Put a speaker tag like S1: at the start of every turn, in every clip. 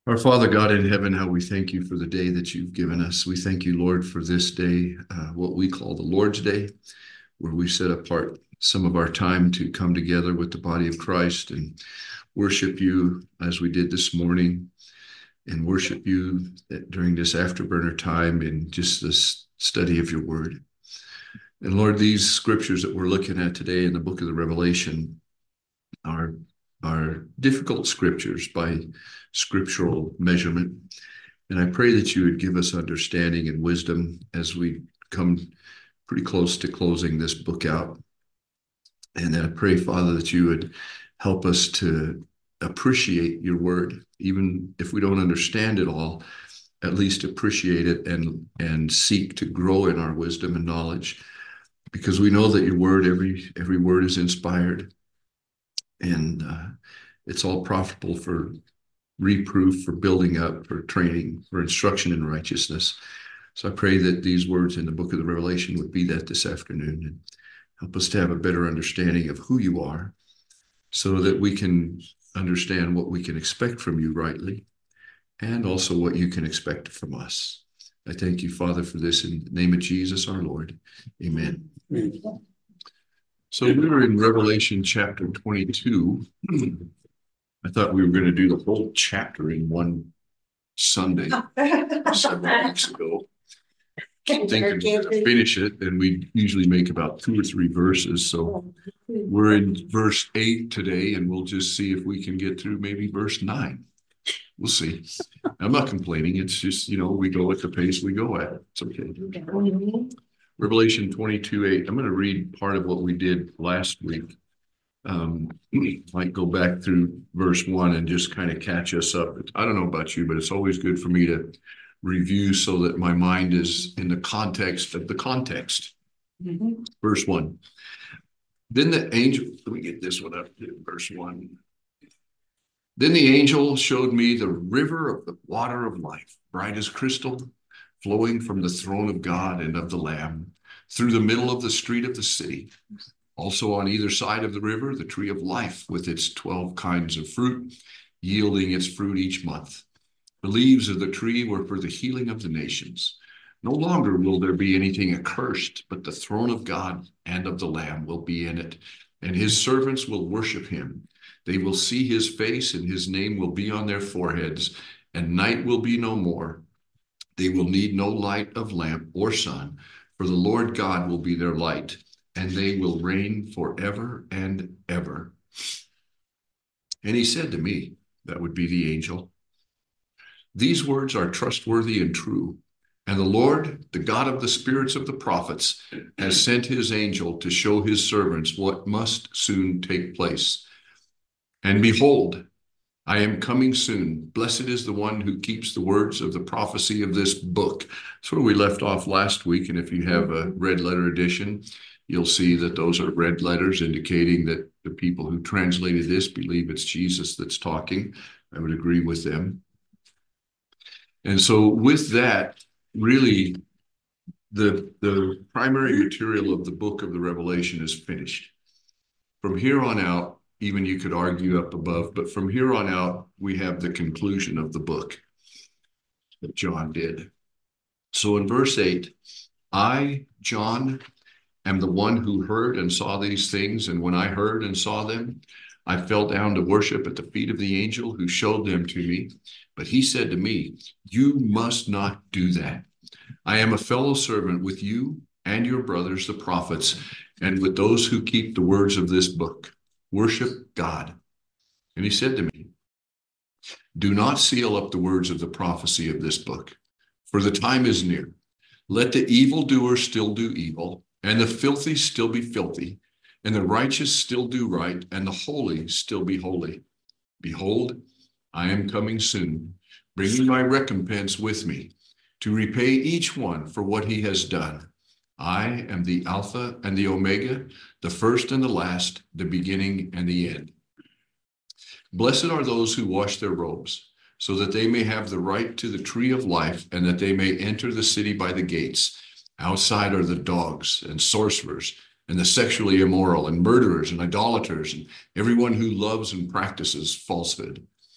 S1: Our Father God in heaven, how we thank you for the day that you've given us. We thank you, Lord, for this day, what we call the Lord's Day, where we set apart some of our time to come together with the body of Christ and worship you as we did this morning, and worship you during this afterburner time in just this study of your word. And Lord, these scriptures that we're looking at today in the book of the Revelation are difficult scriptures by scriptural measurement. And I pray that you would give us understanding and wisdom as we come pretty close to closing this book out. And I pray, Father, that you would help us to appreciate your word, even if we don't understand it all, at least appreciate it and seek to grow in our wisdom and knowledge, because we know that your word, every word is inspired, and it's all profitable for reproof, for building up, for training, for instruction in righteousness. So I pray that these words in the book of the Revelation would be that this afternoon, and help us to have a better understanding of who you are, so that we can understand what we can expect from you rightly, and also what you can expect from us. I thank you, Father, for this in the name of Jesus, our Lord. Amen. Amen. So we're in Revelation chapter 22. I thought we were going to do the whole chapter in one Sunday several weeks ago. Thinking we're going to finish it, and we usually make about 2 or 3 verses. So we're in verse 8 today, and we'll just see if we can get through maybe verse 9. We'll see. I'm not complaining. It's just, we go at the pace we go at. It's okay. Revelation 22:8. I'm going to read part of what we did last week. Might go back through verse 1 and just kind of catch us up. I don't know about you, but it's always good for me to review so that my mind is in the context of the context. Mm-hmm. Verse 1. Then the angel, let me get this one up, verse 1. Then the angel showed me the river of the water of life, bright as crystal, flowing from the throne of God and of the Lamb, through the middle of the street of the city. Also on either side of the river, the tree of life with its 12 kinds of fruit, yielding its fruit each month. The leaves of the tree were for the healing of the nations. No longer will there be anything accursed, but the throne of God and of the Lamb will be in it, and his servants will worship him. They will see his face, and his name will be on their foreheads, and night will be no more. They will need no light of lamp or sun, for the Lord God will be their light, and they will reign forever and ever. And he said to me, that would be the angel, these words are trustworthy and true, and the Lord, the God of the spirits of the prophets, has sent his angel to show his servants what must soon take place. And behold, I am coming soon. Blessed is the one who keeps the words of the prophecy of this book. That's where we left off last week. And if you have a red letter edition, you'll see that those are red letters indicating that the people who translated this believe it's Jesus that's talking. I would agree with them. And so with that, really, the primary material of the book of the Revelation is finished. From here on out, even you could argue up above, but from here on out, we have the conclusion of the book that John did. So in verse 8, I, John, am the one who heard and saw these things, and when I heard and saw them, I fell down to worship at the feet of the angel who showed them to me. But he said to me, you must not do that. I am a fellow servant with you and your brothers, the prophets, and with those who keep the words of this book. Worship God. And he said to me, do not seal up the words of the prophecy of this book, for the time is near. Let the evildoer still do evil, and the filthy still be filthy, and the righteous still do right, and the holy still be holy. Behold, I am coming soon, bringing my recompense with me, to repay each one for what he has done. I am the Alpha and the Omega, the first and the last, the beginning and the end. Blessed are those who wash their robes, so that they may have the right to the tree of life, and that they may enter the city by the gates. Outside are the dogs and sorcerers, and the sexually immoral, and murderers, and idolaters, and everyone who loves and practices falsehood.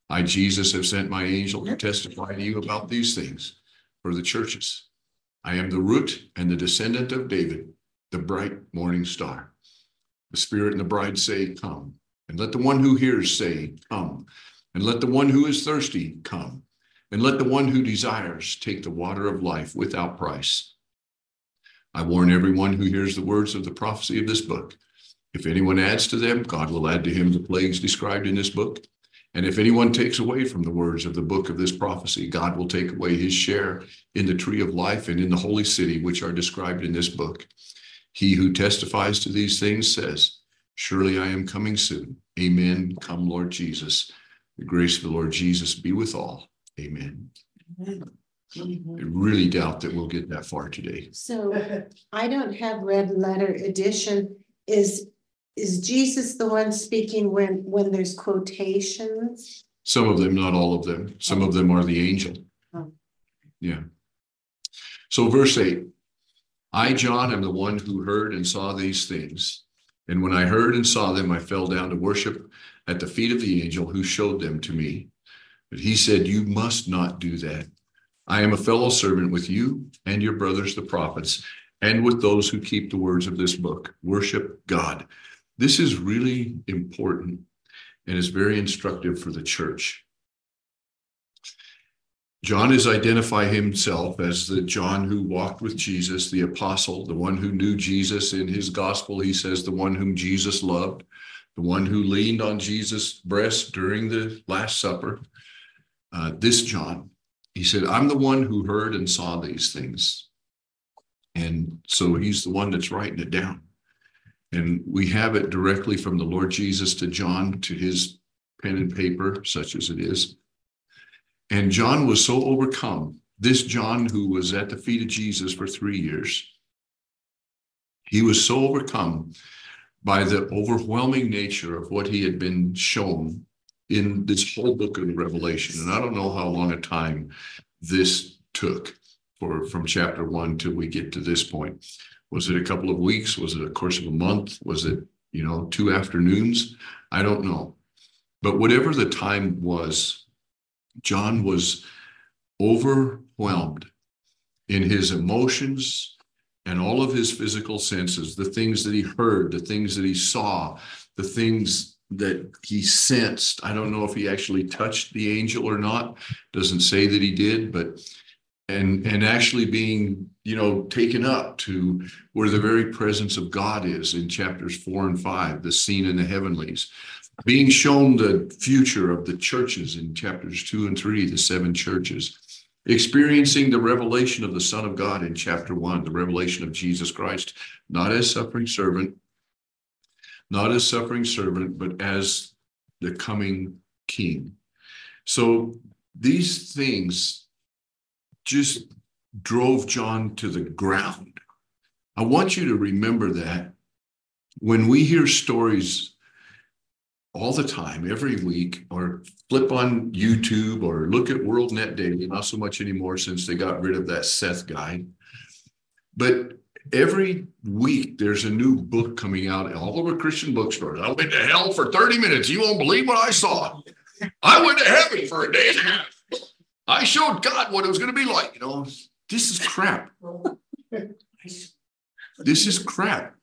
S1: I, Jesus, have sent my angel to testify to you about these things for the churches. I am the root and the descendant of David, the bright morning star. The Spirit and the bride say, come. And let the one who hears say, come. And let the one who is thirsty come. And let the one who desires take the water of life without price. I warn everyone who hears the words of the prophecy of this book. If anyone adds to them, God will add to him the plagues described in this book. And if anyone takes away from the words of the book of this prophecy, God will take away his share in the tree of life and in the holy city, which are described in this book. He who testifies to these things says, surely I am coming soon. Amen. Come, Lord Jesus. The grace of the Lord Jesus be with all. Amen. I really doubt that we'll get that far today.
S2: So I don't have red letter edition. Is Jesus the one speaking when there's quotations?
S1: Some of them, not all of them. Some of them are the angel.
S2: Oh.
S1: Yeah. So verse 8, I, John, am the one who heard and saw these things. And when I heard and saw them, I fell down to worship at the feet of the angel who showed them to me. But he said, you must not do that. I am a fellow servant with you and your brothers, the prophets, and with those who keep the words of this book. Worship God. This is really important and is very instructive for the church. John is identifying himself as the John who walked with Jesus, the apostle, the one who knew Jesus. In his gospel, he says the one whom Jesus loved, the one who leaned on Jesus' breast during the Last Supper. This John, he said, I'm the one who heard and saw these things. And so he's the one that's writing it down. And we have it directly from the Lord Jesus to John, to his pen and paper, such as it is. And John was so overcome, this John who was at the feet of Jesus for 3 years, he was so overcome by the overwhelming nature of what he had been shown in this whole book of Revelation. And I don't know how long a time this took from chapter 1 till we get to this point. Was it a couple of weeks? Was it a course of a month? Was it, 2 afternoons? I don't know. But whatever the time was, John was overwhelmed in his emotions and all of his physical senses, the things that he heard, the things that he saw, the things that he sensed. I don't know if he actually touched the angel or not. Doesn't say that he did, but and actually being, taken up to where the very presence of God is in chapters 4 and 5, the scene in the heavenlies, being shown the future of the churches in chapters 2 and 3, the 7 churches, experiencing the revelation of the Son of God in chapter 1, the revelation of Jesus Christ, not as suffering servant, but as the coming King. So these things just drove John to the ground. I want you to remember that when we hear stories all the time, every week, or flip on YouTube or look at WorldNet Daily, not so much anymore since they got rid of that Seth guy, but every week there's a new book coming out all over Christian bookstores. I went to hell for 30 minutes. You won't believe what I saw. I went to heaven for a day and a half. I showed God what it was going to be like. This is crap. This is crap.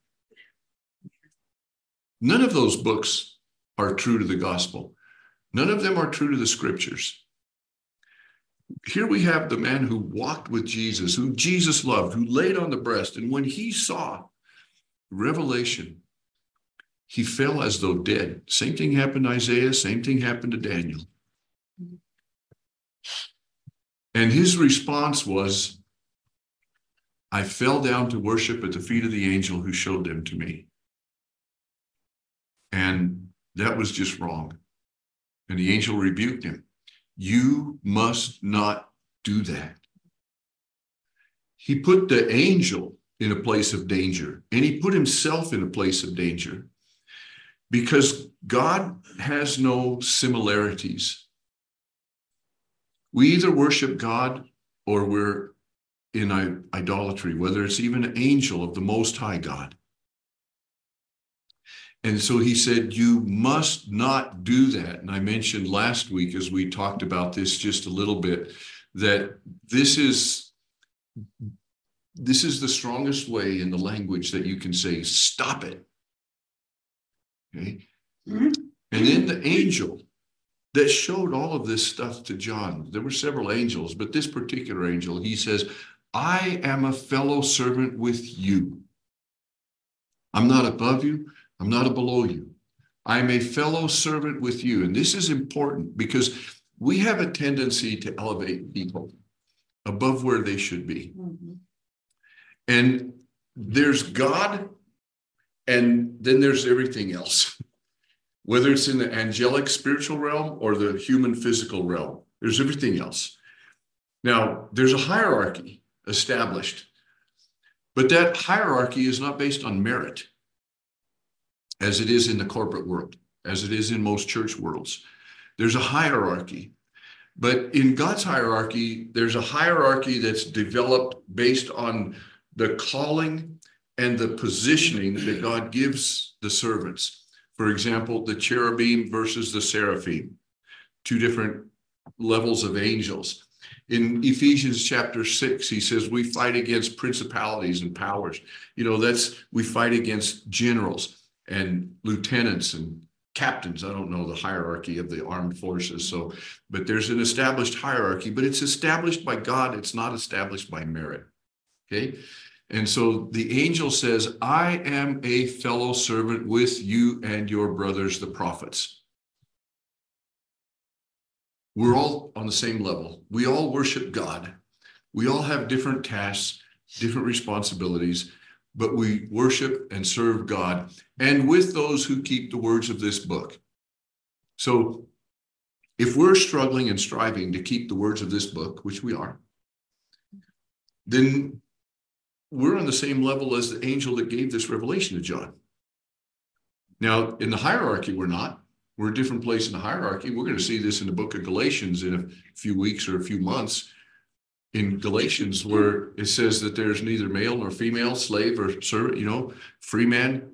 S1: None of those books are true to the gospel. None of them are true to the scriptures. Here we have the man who walked with Jesus, who Jesus loved, who laid on the breast. And when he saw revelation, he fell as though dead. Same thing happened to Isaiah. Same thing happened to Daniel. And his response was, I fell down to worship at the feet of the angel who showed them to me. And that was just wrong. And the angel rebuked him. You must not do that. He put the angel in a place of danger, and he put himself in a place of danger, because God has no similarities. We either worship God or we're in idolatry, whether it's even an angel of the Most High God. And so he said, you must not do that. And I mentioned last week, as we talked about this just a little bit, that this is the strongest way in the language that you can say, stop it. Okay. And then the angel that showed all of this stuff to John, there were several angels, but this particular angel, he says, I am a fellow servant with you. I'm not above you. I'm not below you. I'm a fellow servant with you. And this is important because we have a tendency to elevate people above where they should be. Mm-hmm. And there's God, and then there's everything else. Whether it's in the angelic spiritual realm or the human physical realm, there's everything else. Now, there's a hierarchy established, but that hierarchy is not based on merit, as it is in the corporate world, as it is in most church worlds. There's a hierarchy, but in God's hierarchy, there's a hierarchy that's developed based on the calling and the positioning that God gives the servants. For example, the cherubim versus the seraphim, two different levels of angels. In Ephesians chapter 6, he says, we fight against principalities and powers. We fight against generals and lieutenants and captains. I don't know the hierarchy of the armed forces. But there's an established hierarchy, but it's established by God. It's not established by merit. Okay. And so the angel says, I am a fellow servant with you and your brothers, the prophets. We're all on the same level. We all worship God. We all have different tasks, different responsibilities, but we worship and serve God, and with those who keep the words of this book. So if we're struggling and striving to keep the words of this book, which we are, then we're on the same level as the angel that gave this revelation to John. Now, in the hierarchy, we're not. We're a different place in the hierarchy. We're going to see this in the book of Galatians in a few weeks or a few months. In Galatians, where it says that there's neither male nor female, slave or servant, free man.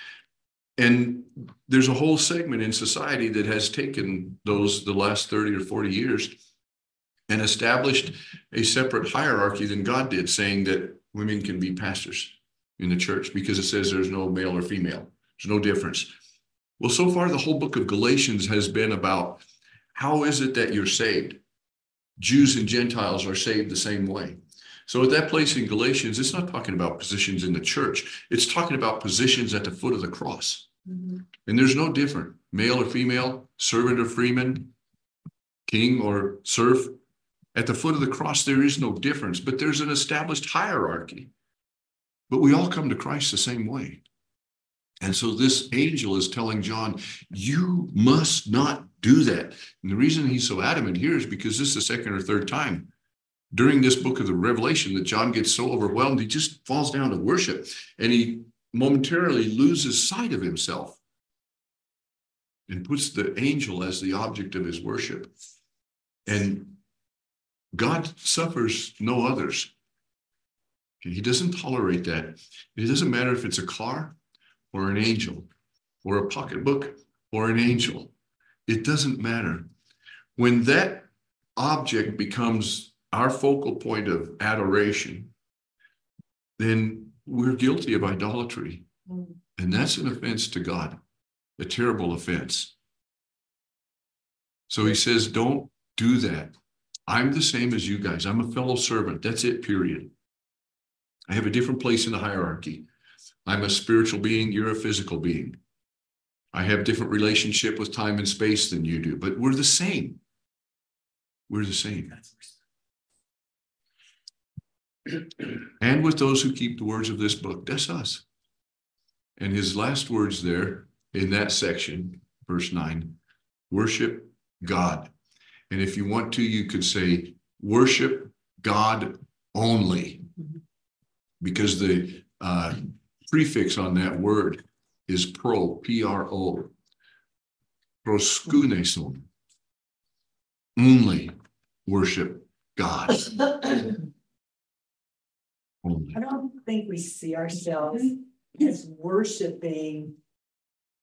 S1: And there's a whole segment in society that has taken the last 30 or 40 years and established a separate hierarchy than God did, saying that women can be pastors in the church because it says there's no male or female. There's no difference. Well, so far, the whole book of Galatians has been about how is it that you're saved? Jews and Gentiles are saved the same way. So at that place in Galatians, it's not talking about positions in the church. It's talking about positions at the foot of the cross. Mm-hmm. And there's no different, male or female, servant or freeman, king or serf. At the foot of the cross, there is no difference, but there's an established hierarchy. But we all come to Christ the same way. And so this angel is telling John, you must not do that. And the reason he's so adamant here is because this is the second or third time during this book of the Revelation that John gets so overwhelmed, he just falls down to worship and he momentarily loses sight of himself and puts the angel as the object of his worship. And God suffers no others. He doesn't tolerate that. It doesn't matter if it's a car or an angel or a pocketbook or an angel. It doesn't matter. When that object becomes our focal point of adoration, then we're guilty of idolatry. And that's an offense to God, a terrible offense. So he says, don't do that. I'm the same as you guys. I'm a fellow servant. That's it, period. I have a different place in the hierarchy. I'm a spiritual being. You're a physical being. I have different relationship with time and space than you do, but we're the same. We're the same. And with those who keep the words of this book, that's us. And his last words there in that section, verse 9, worship God. And if you want to, you could say, worship God only, because the prefix on that word is pro, P-R-O, proskuneson. Only worship God. Only.
S3: I don't think we see ourselves as worshiping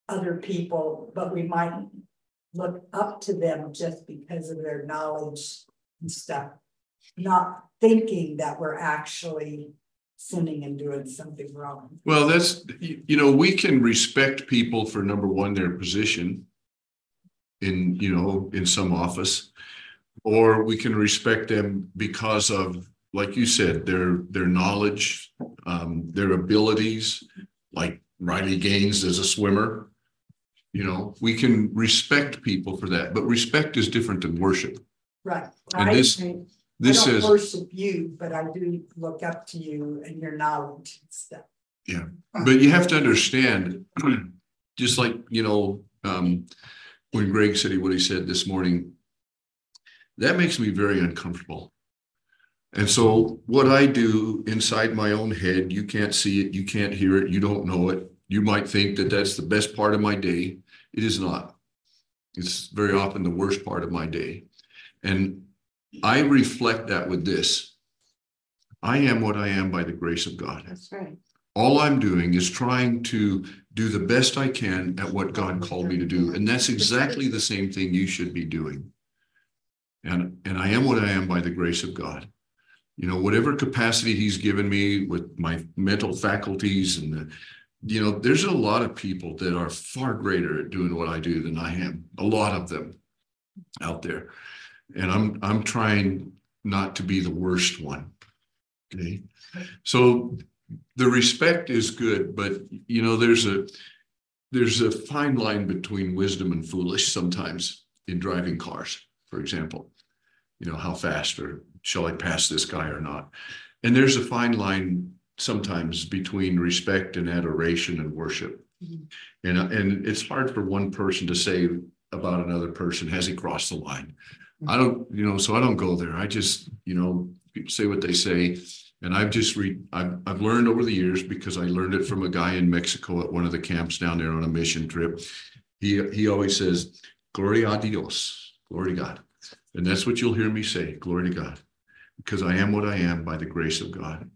S3: other people, but we might look up to them just because of their knowledge and stuff, not thinking that we're actually sinning and doing something wrong.
S1: Well, that's, you know, we can respect people for, number one, their position in, you know, in some office, or we can respect them because of, like you said, their knowledge, their abilities, like Riley Gaines as a swimmer. You know, we can respect people for that, but respect is different than worship.
S3: Right.
S1: And
S3: I
S1: this
S3: don't
S1: is,
S3: worship you, but I do look up to you and your knowledge and stuff.
S1: yeah, but you have to understand, just like, you know, when Greg said what he said this morning, that makes me very uncomfortable. And so what I do inside my own head, you can't see it, you can't hear it, you don't know it. You might think that that's the best part of my day. It is not. It's very often the worst part of my day. And I reflect that with this. I am what I am by the grace of God.
S2: That's right.
S1: All I'm doing is trying to do the best I can at what God called me to do. And that's exactly the same thing you should be doing. And I am what I am by the grace of God. You know, whatever capacity he's given me with my mental faculties and you know, there's a lot of people that are far greater at doing what I do than I am. A lot of them out there. And I'm trying not to be the worst one. Okay. So the respect is good, but you know, there's a fine line between wisdom and foolish sometimes in driving cars, for example. You know, how fast, or shall I pass this guy or not? And there's a fine line sometimes between respect and adoration and worship. Mm-hmm. And it's hard for one person to say about another person, has he crossed the line? Mm-hmm. I don't, you know, so I don't go there. I just, you know, people say what they say. And I've learned over the years, because I learned it from a guy in Mexico at one of the camps down there on a mission trip. He always says, Gloria a Dios, glory to God. And that's what you'll hear me say, glory to God, because I am what I am by the grace of God.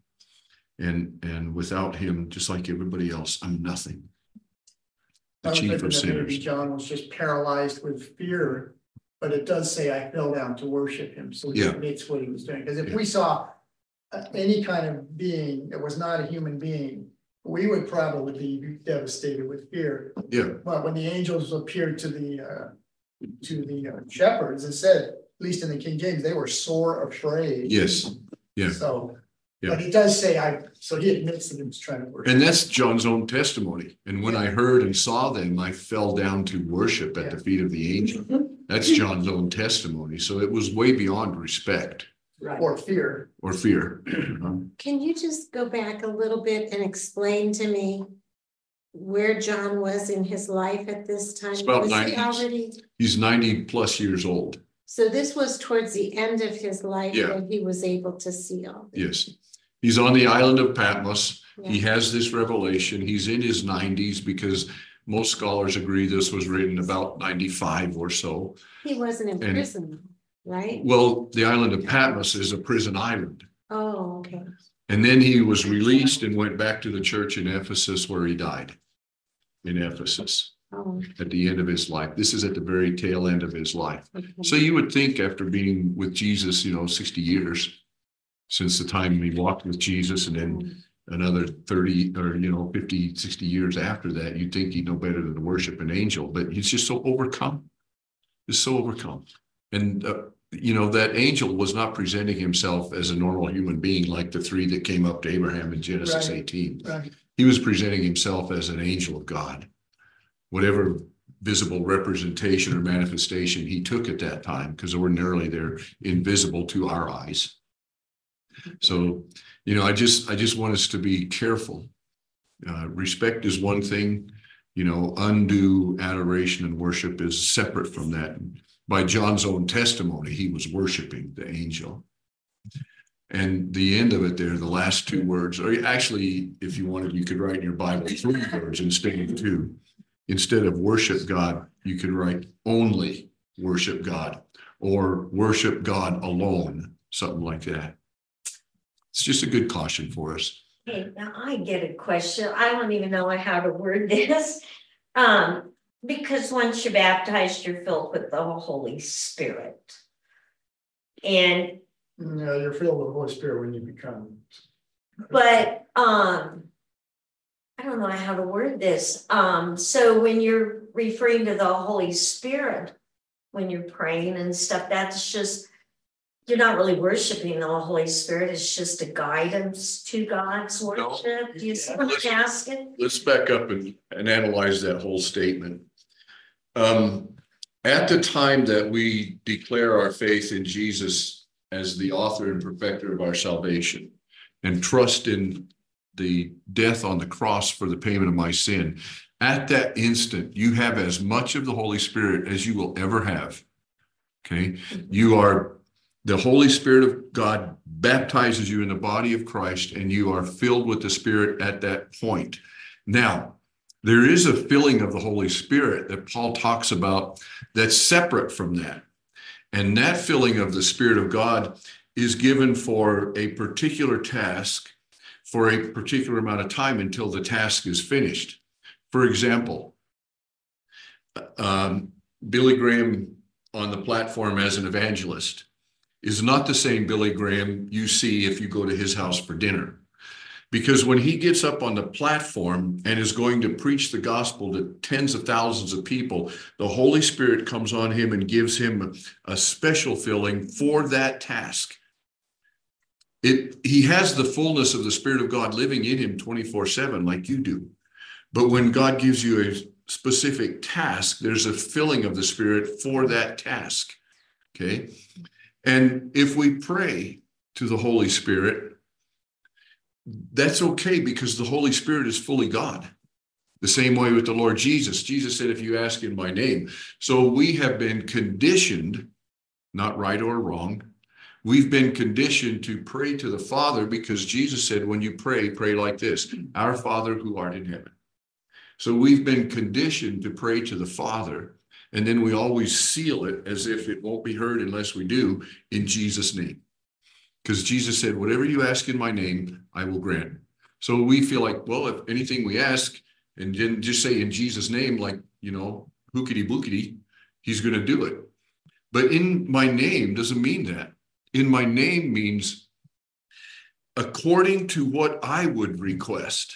S1: And without him, just like everybody else, I'm nothing. The chief of sinners.
S4: Maybe John was just paralyzed with fear, but it does say I fell down to worship him. So he admits what he was doing. Because if we saw any kind of being that was not a human being, we would probably be devastated with fear.
S1: Yeah.
S4: But when the angels appeared to the shepherds, it said, at least in the King James, they were sore afraid.
S1: Yes. Yeah.
S4: So, but he does say, so he admits that he was trying to worship.
S1: And that's John's own testimony. And when I heard and saw them, I fell down to worship at the feet of the angel. That's John's own testimony. So it was way beyond respect.
S4: Right. Or fear.
S1: Or fear.
S2: Can you just go back a little bit and explain to me where John was in his life at this time?
S1: It's about 90. He's 90 plus years old.
S2: So this was towards the end of his life when he was able to see all this.
S1: Yes. He's on the island of Patmos. Yeah. He has this revelation. He's in his 90s, because most scholars agree this was written about 95 or so.
S2: He wasn't in prison, right?
S1: Well, the island of Patmos is a prison island.
S2: Oh, okay.
S1: And then he was released and went back to the church in Ephesus, where he died in Ephesus at the end of his life. This is at the very tail end of his life. Okay. So you would think, after being with Jesus, 60 years since the time he walked with Jesus, and then another 30 or 50, 60 years after that, you'd think he'd know better than to worship an angel, but he's just so overcome. He's so overcome. And that angel was not presenting himself as a normal human being like the three that came up to Abraham in Genesis 18. Right. He was presenting himself as an angel of God. Whatever visible representation or manifestation he took at that time, because ordinarily they're invisible to our eyes. So, I just want us to be careful. Respect is one thing, undue adoration and worship is separate from that. By John's own testimony, he was worshiping the angel. And the end of it there, the last two words, or actually, if you wanted, you could write in your Bible 3 words instead of 2. Instead of worship God, you could write only worship God, or worship God alone, something like that. It's just a good caution for us.
S5: Okay, now I get a question. I don't even know how to word this. Because once you're baptized, you're filled with the Holy Spirit. And
S4: Yeah, you're filled with the Holy Spirit when you become.
S5: but I don't know how to word this. So when you're referring to the Holy Spirit, when you're praying and stuff, that's just, you're not really worshiping the Holy Spirit. It's just a guidance to God's worship. Do you see what I'm asking?
S1: Let's back up and analyze that whole statement. At the time that we declare our faith in Jesus as the author and perfecter of our salvation and trust in the death on the cross for the payment of my sin, at that instant, you have as much of the Holy Spirit as you will ever have. Okay. You are, the Holy Spirit of God baptizes you in the body of Christ, and you are filled with the Spirit at that point. Now, there is a filling of the Holy Spirit that Paul talks about that's separate from that. And that filling of the Spirit of God is given for a particular task for a particular amount of time until the task is finished. For example, Billy Graham on the platform as an evangelist is not the same Billy Graham you see if you go to his house for dinner. Because when he gets up on the platform and is going to preach the gospel to tens of thousands of people, the Holy Spirit comes on him and gives him a special filling for that task. He has the fullness of the Spirit of God living in him 24/7 like you do. But when God gives you a specific task, there's a filling of the Spirit for that task. Okay. And if we pray to the Holy Spirit, that's okay, because the Holy Spirit is fully God. The same way with the Lord Jesus. Jesus said, if you ask in my name. So we have been conditioned, not right or wrong, we've been conditioned to pray to the Father, because Jesus said, when you pray, pray like this: Our Father who art in heaven. So we've been conditioned to pray to the Father, and then we always seal it as if it won't be heard unless we do, in Jesus' name. Because Jesus said, whatever you ask in my name, I will grant. So we feel like, well, if anything we ask and then just say in Jesus' name, like, hookity bookity, he's going to do it. But in my name doesn't mean that. In my name means according to what I would request.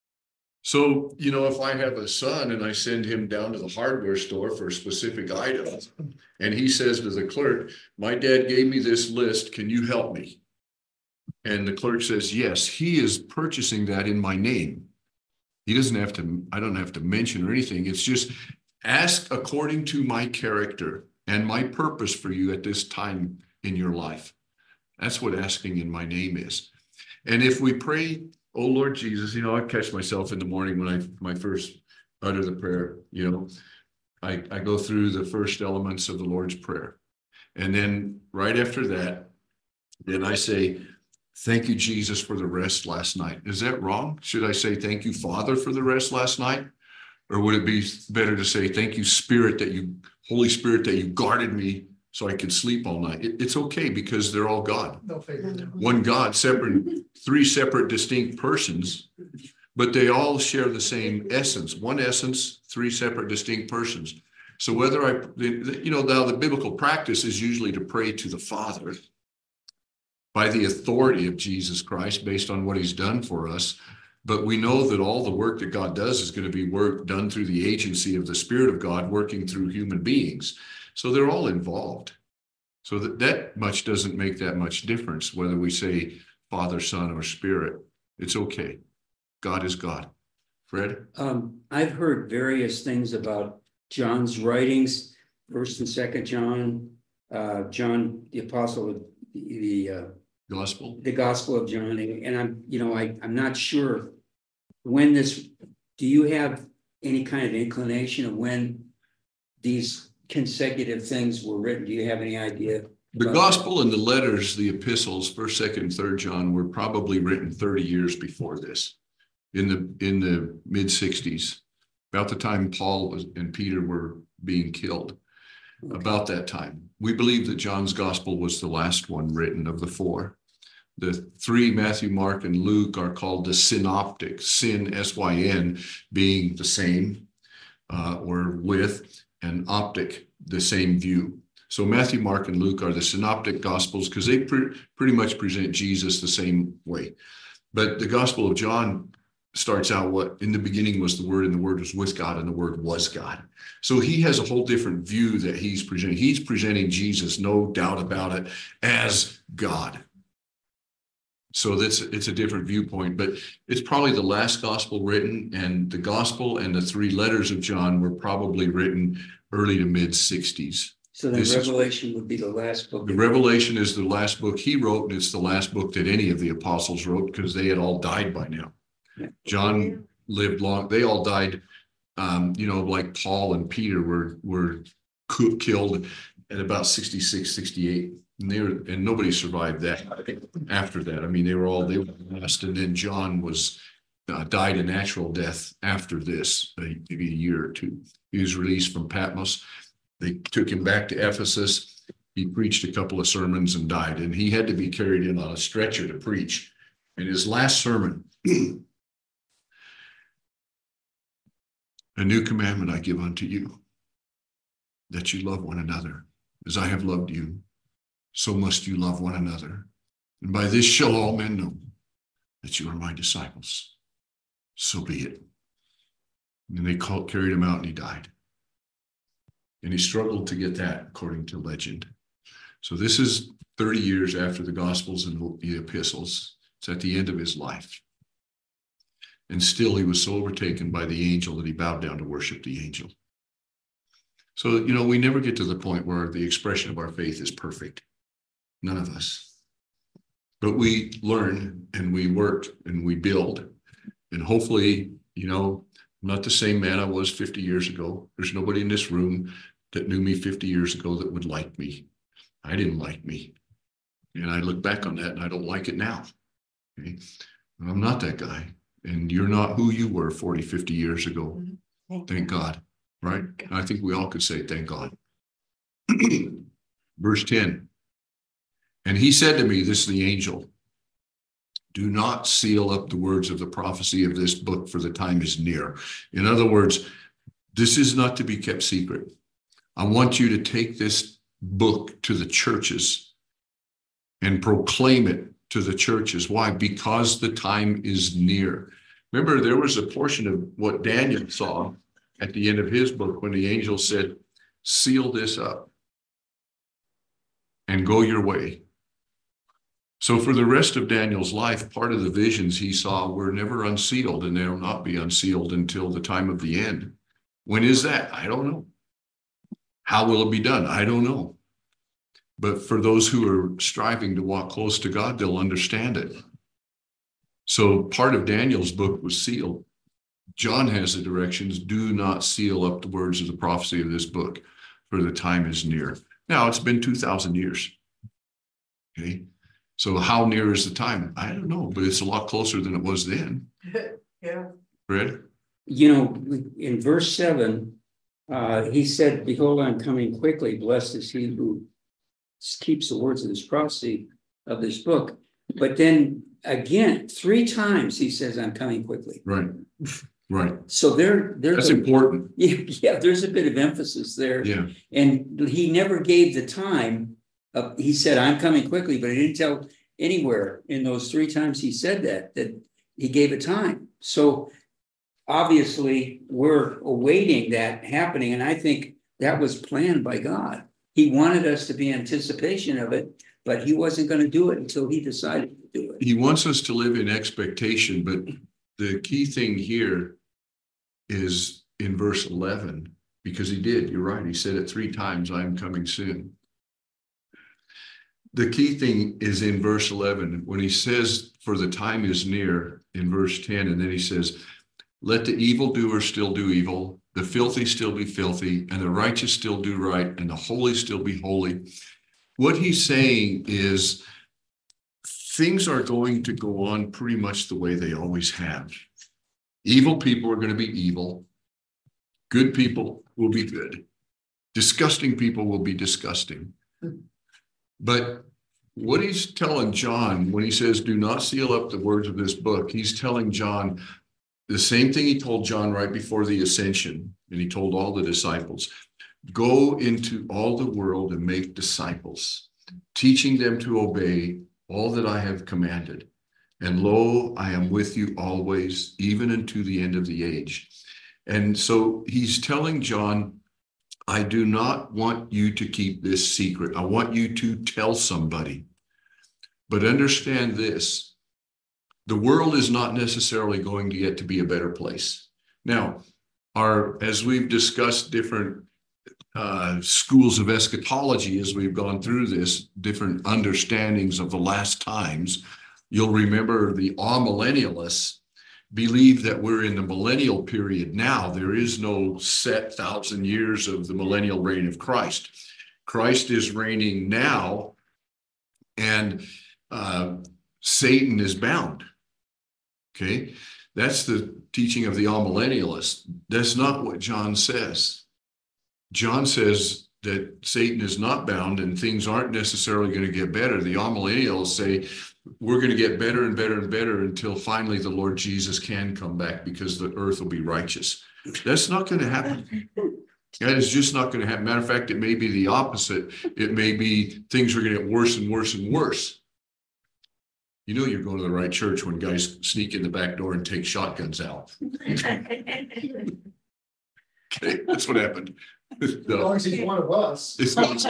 S1: So, if I have a son and I send him down to the hardware store for specific items, and he says to the clerk, my dad gave me this list, can you help me? And the clerk says, yes, he is purchasing that in my name. He doesn't have to, I don't have to mention or anything. It's just ask according to my character and my purpose for you at this time in your life. That's what asking in my name is. And if we pray, oh Lord Jesus, I catch myself in the morning when my first utter the prayer, I go through the first elements of the Lord's Prayer. And then right after that, then I say, thank you, Jesus, for the rest last night. Is that wrong? Should I say, thank you, Father, for the rest last night? Or would it be better to say, thank you, Holy Spirit, that you guarded me so I could sleep all night? It's okay, because they're all God.
S4: No faith.
S1: One God, three separate distinct persons, but they all share the same essence. One essence, three separate distinct persons. So whether now the biblical practice is usually to pray to the Father by the authority of Jesus Christ based on what he's done for us. But we know that all the work that God does is going to be work done through the agency of the Spirit of God working through human beings. So they're all involved. So that much doesn't make that much difference whether we say Father, Son, or Spirit. It's okay. God is God. Fred?
S6: I've heard various things about John's writings, 1st and 2nd John, John the Apostle of the Gospel of John, and I'm not sure when this. Do you have any kind of inclination of when these consecutive things were written? Do you have any idea?
S1: The Gospel and the letters, the epistles, 1st, 2nd, and 3rd John, were probably written 30 years before this, in the mid-60s, about the time Paul and Peter were being killed. Okay. About that time. We believe that John's Gospel was the last one written of the four. The three, Matthew, Mark, and Luke, are called the synoptic, syn, S-Y-N, being the same. or with, and optic, the same view. So Matthew, Mark, and Luke are the synoptic gospels because they pretty much present Jesus the same way. But the Gospel of John starts out what in the beginning was the Word, and the Word was with God, and the Word was God. So he has a whole different view that he's presenting. He's presenting Jesus, no doubt about it, as God. So it's a different viewpoint, but it's probably the last gospel written, and the gospel and the 3 letters of John were probably written early to mid 60s.
S6: So then Revelation would be the last book.
S1: The Revelation is the last book he wrote, and it's the last book that any of the apostles wrote because they had all died by now. Yeah. John lived long. They all died, like Paul and Peter were killed at about 66, 68. And nobody survived that after that. I mean, they were last, and then John died a natural death after this, maybe a year or 2. He was released from Patmos. They took him back to Ephesus. He preached a couple of sermons and died, and he had to be carried in on a stretcher to preach. In his last sermon, a new commandment I give unto you, that you love one another as I have loved you. So must you love one another. And by this shall all men know that you are my disciples. So be it. And they carried him out, and he died. And he struggled to get that, according to legend. So this is 30 years after the Gospels and the epistles. It's at the end of his life. And still he was so overtaken by the angel that he bowed down to worship the angel. So, we never get to the point where the expression of our faith is perfect. None of us. But we learn, and we work, and we build. And hopefully, I'm not the same man I was 50 years ago. There's nobody in this room that knew me 50 years ago that would like me. I didn't like me. And I look back on that, and I don't like it now. Okay? I'm not that guy. And you're not who you were 40, 50 years ago. Thank God. Right? I think we all could say, thank God. Verse 10. And he said to me, this is the angel, do not seal up the words of the prophecy of this book, for the time is near. In other words, this is not to be kept secret. I want you to take this book to the churches and proclaim it to the churches. Why? Because the time is near. Remember, there was a portion of what Daniel saw at the end of his book when the angel said, seal this up and go your way. So for the rest of Daniel's life, part of the visions he saw were never unsealed, and they will not be unsealed until the time of the end. When is that? I don't know. How will it be done? I don't know. But for those who are striving to walk close to God, they'll understand it. So part of Daniel's book was sealed. John has the directions, do not seal up the words of the prophecy of this book, for the time is near. Now, it's been 2,000 years. Okay. So how near is the time? I don't know, but it's a lot closer than it was then.
S3: Yeah.
S1: Fred?
S6: In verse 7, he said, behold, I'm coming quickly. Blessed is he who keeps the words of this prophecy of this book. But then again, 3 times he says, I'm coming quickly.
S1: Right. Right.
S6: So that's
S1: important.
S6: Yeah, there's a bit of emphasis there.
S1: Yeah.
S6: And he never gave the time. He said, I'm coming quickly, but he didn't tell anywhere in those 3 times he said that he gave a time. So obviously we're awaiting that happening. And I think that was planned by God. He wanted us to be in anticipation of it, but he wasn't going to do it until he decided to do it.
S1: He wants us to live in expectation, but the key thing here is in verse 11, because he did, you're right. He said it 3 times, I am coming soon. The key thing is in verse 11, when he says, for the time is near, in verse 10, and then he says, let the evildoer still do evil, the filthy still be filthy, and the righteous still do right, and the holy still be holy. What he's saying is things are going to go on pretty much the way they always have. Evil people are going to be evil. Good people will be good. Disgusting people will be disgusting. But what he's telling John when he says, do not seal up the words of this book, he's telling John, the same thing he told John right before the ascension, and he told all the disciples, go into all the world and make disciples, teaching them to obey all that I have commanded. And lo, I am with you always, even unto the end of the age. And so he's telling John, I do not want you to keep this secret. I want you to tell somebody. But understand this, the world is not necessarily going to get to be a better place. Now, as we've discussed different schools of eschatology, as we've gone through this, different understandings of the last times, you'll remember the amillennialists believe that we're in the millennial period now. There is no set 1,000 years of the millennial reign of Christ. Christ is reigning now, and Satan is bound. Okay, that's the teaching of the amillennialists. That's not what John says. John says that Satan is not bound and things aren't necessarily going to get better. The amillennials say we're going to get better and better and better until finally the Lord Jesus can come back because the earth will be righteous. That's not going to happen. That is just not going to happen. Matter of fact, it may be the opposite. It may be things are going to get worse and worse and worse. You know you're going to the right church when guys sneak in the back door and take shotguns out. Okay, that's what happened.
S4: As long as he's one of us.
S1: It's not,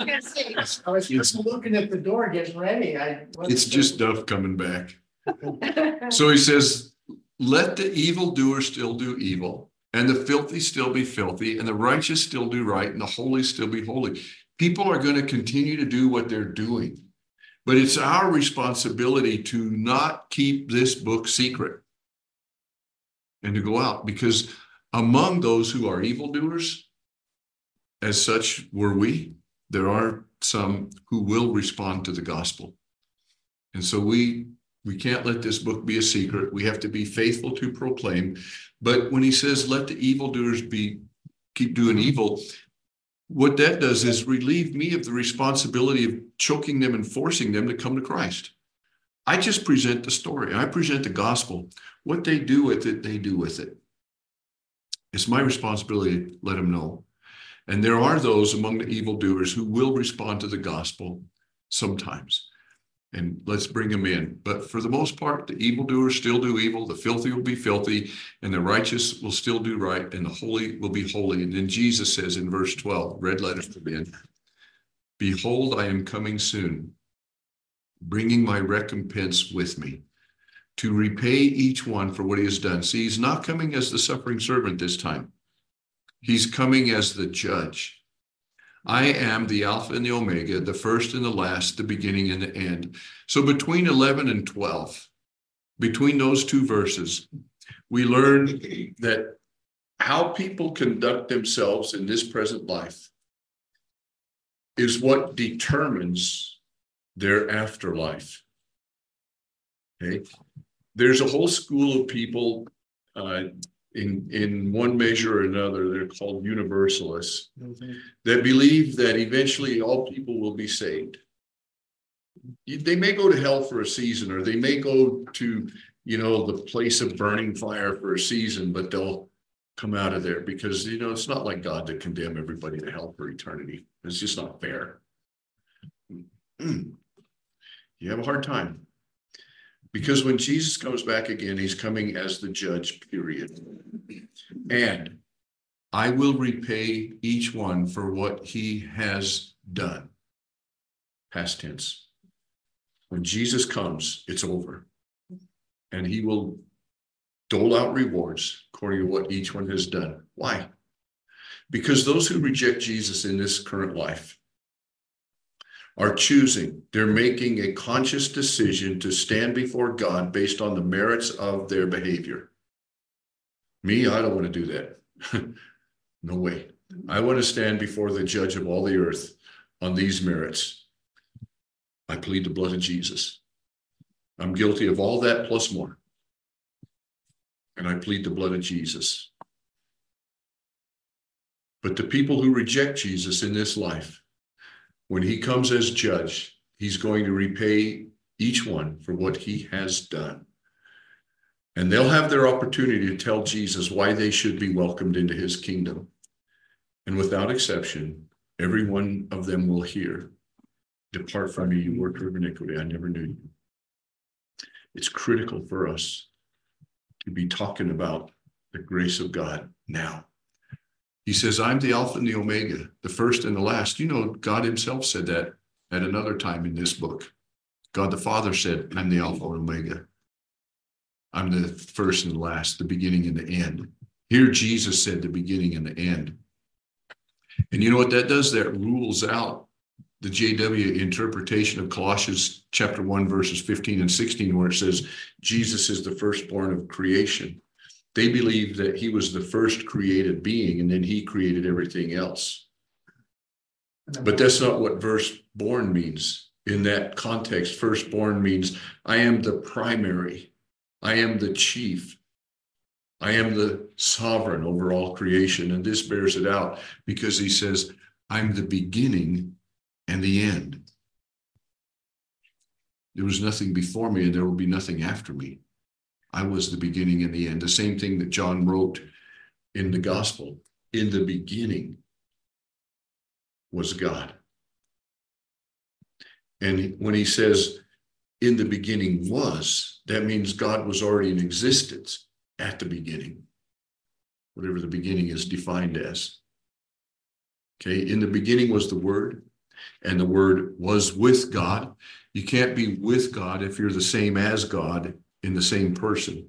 S4: I was just looking at the door, getting ready.
S1: It's just Duff coming back. So he says, let the evildoer still do evil, and the filthy still be filthy, and the righteous still do right, and the holy still be holy. People are going to continue to do what they're doing, but it's our responsibility to not keep this book secret and to go out, because among those who are evildoers, as such were we, there are some who will respond to the gospel. And so we can't let this book be a secret. We have to be faithful to proclaim. But when he says, let the evildoers keep doing evil, what that does is relieve me of the responsibility of choking them and forcing them to come to Christ. I just present the story. I present the gospel. What they do with it, they do with it. It's my responsibility to let them know. And there are those among the evildoers who will respond to the gospel sometimes. And let's bring them in. But for the most part, the evildoers still do evil, the filthy will be filthy, and the righteous will still do right, and the holy will be holy. And then Jesus says in verse 12, red letters to the end, behold, I am coming soon, bringing my recompense with me, to repay each one for what he has done. See, he's not coming as the suffering servant this time. He's coming as the judge. I am the Alpha and the Omega, the first and the last, the beginning and the end. So between 11 and 12, between those two verses, we learn that how people conduct themselves in this present life is what determines their afterlife. Okay? There's a whole school of people in one measure or another, they're called universalists, that believe that eventually all people will be saved. They may go to hell for a season, or they may go to, the place of burning fire for a season, but they'll come out of there because, it's not like God to condemn everybody to hell for eternity. It's just not fair. You have a hard time. Because when Jesus comes back again, he's coming as the judge, period. And I will repay each one for what he has done. Past tense. When Jesus comes, it's over. And he will dole out rewards according to what each one has done. Why? Because those who reject Jesus in this current life are choosing, they're making a conscious decision to stand before God based on the merits of their behavior. Me, I don't want to do that. No way. I want to stand before the judge of all the earth on these merits. I plead the blood of Jesus. I'm guilty of all that plus more. And I plead the blood of Jesus. But the people who reject Jesus in this life, when he comes as judge, he's going to repay each one for what he has done. And they'll have their opportunity to tell Jesus why they should be welcomed into his kingdom. And without exception, every one of them will hear, "Depart from me, you worker of iniquity, I never knew you." It's critical for us to be talking about the grace of God now. He says, "I'm the Alpha and the Omega, the first and the last." You know, God himself said that at another time in this book. God the Father said, "I'm the Alpha and Omega. I'm the first and the last, the beginning and the end." Here, Jesus said the beginning and the end. And you know what that does? That rules out the JW interpretation of Colossians chapter 1, verses 15 and 16, where it says Jesus is the firstborn of creation. They believe that he was the first created being and then he created everything else. But that's not what firstborn means in that context. Firstborn means I am the primary. I am the chief. I am the sovereign over all creation. And this bears it out because he says, I'm the beginning and the end. There was nothing before me and there will be nothing after me. I was the beginning and the end. The same thing that John wrote in the gospel. In the beginning was God. And when he says, in the beginning was, that means God was already in existence at the beginning. Whatever the beginning is defined as. Okay, in the beginning was the Word, and the Word was with God. You can't be with God if you're the same as God in the same person.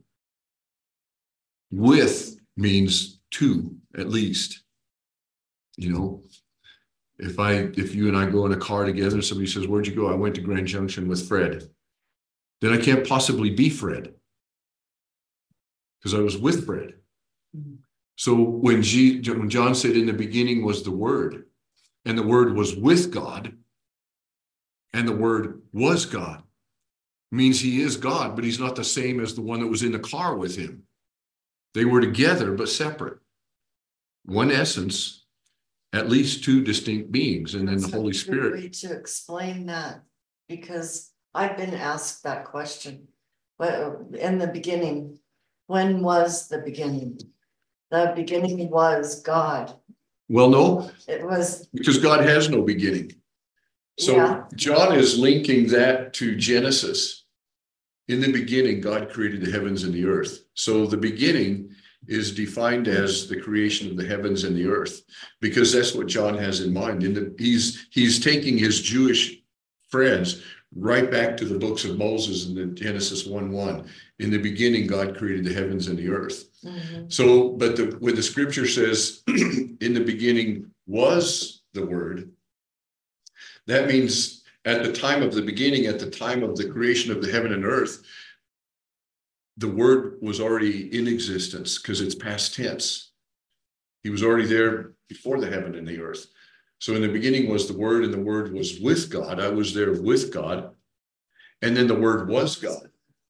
S1: With means two, at least. You know, if you and I go in a car together and somebody says, "Where'd you go?" "I went to Grand Junction with Fred." Then I can't possibly be Fred because I was with Fred. So when John said in the beginning was the Word, and the Word was with God, and the Word was God, means he is God, but he's not the same as the one that was in the car with him. They were together, but separate. One essence, at least two distinct beings, and then the Holy Spirit.
S7: Way to explain that, because I've been asked that question. Well, in the beginning, when was the beginning? The beginning was God.
S1: Well, no.
S7: It was.
S1: Because God has no beginning. So yeah. John is linking that to Genesis. In the beginning, God created the heavens and the earth. So the beginning is defined as the creation of the heavens and the earth, because that's what John has in mind. He's taking his Jewish friends right back to the books of Moses and in Genesis 1:1. In the beginning, God created the heavens and the earth. Mm-hmm. So, but when the scripture says, in the beginning was the Word, that means at the time of the beginning, at the time of the creation of the heaven and earth, the Word was already in existence because it's past tense. He was already there before the heaven and the earth. So in the beginning was the Word, and the Word was with God. I was there with God. And then the Word was God.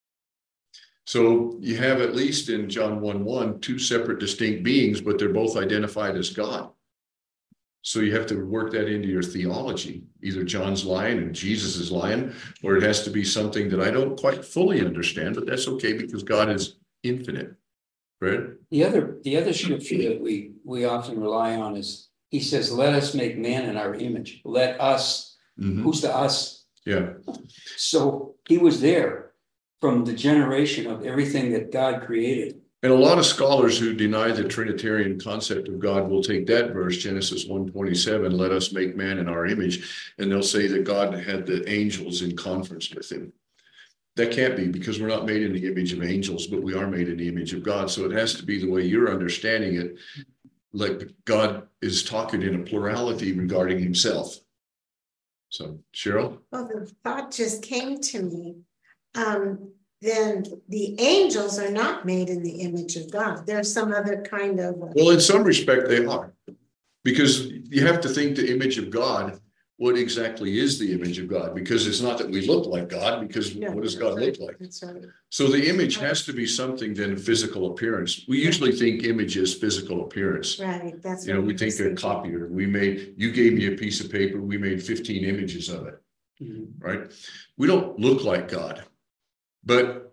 S1: So you have, at least in John 1:1, two separate distinct beings, but they're both identified as God. So you have to work that into your theology. Either John's lying and Jesus is lying, or it has to be something that I don't quite fully understand, but that's okay because God is infinite. Right?
S6: The other scripture that we often rely on is, he says, "Let us make man in our image." Let us. Mm-hmm. Who's the us?
S1: Yeah.
S6: So he was there from the generation of everything that God created.
S1: And a lot of scholars who deny the Trinitarian concept of God will take that verse, Genesis 1:27, "Let us make man in our image," and they'll say that God had the angels in conference with him. That can't be, because we're not made in the image of angels, but we are made in the image of God. So it has to be the way you're understanding it, like God is talking in a plurality regarding himself. So, Cheryl?
S2: Well, the thought just came to me. Then the angels are not made in the image of God. There's some other kind of.
S1: Well, in some respect, they are. Because you have to think the image of God, what exactly is the image of God? Because it's not that we look like God, because what does God look like? That's right. So the image has to be something than physical appearance. We usually think image is physical appearance.
S2: Right. That's
S1: we think a copier. You gave me a piece of paper, we made 15 images of it. Mm-hmm. Right? We don't look like God. But